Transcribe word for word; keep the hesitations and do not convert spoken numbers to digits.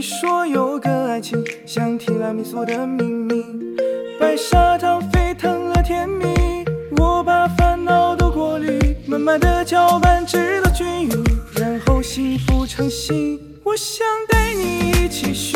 说有个爱情像提拉米苏的秘密，白砂糖沸腾了甜蜜，我把烦恼都过滤，慢慢的搅拌直到均匀，然后幸福成型。我想带你一起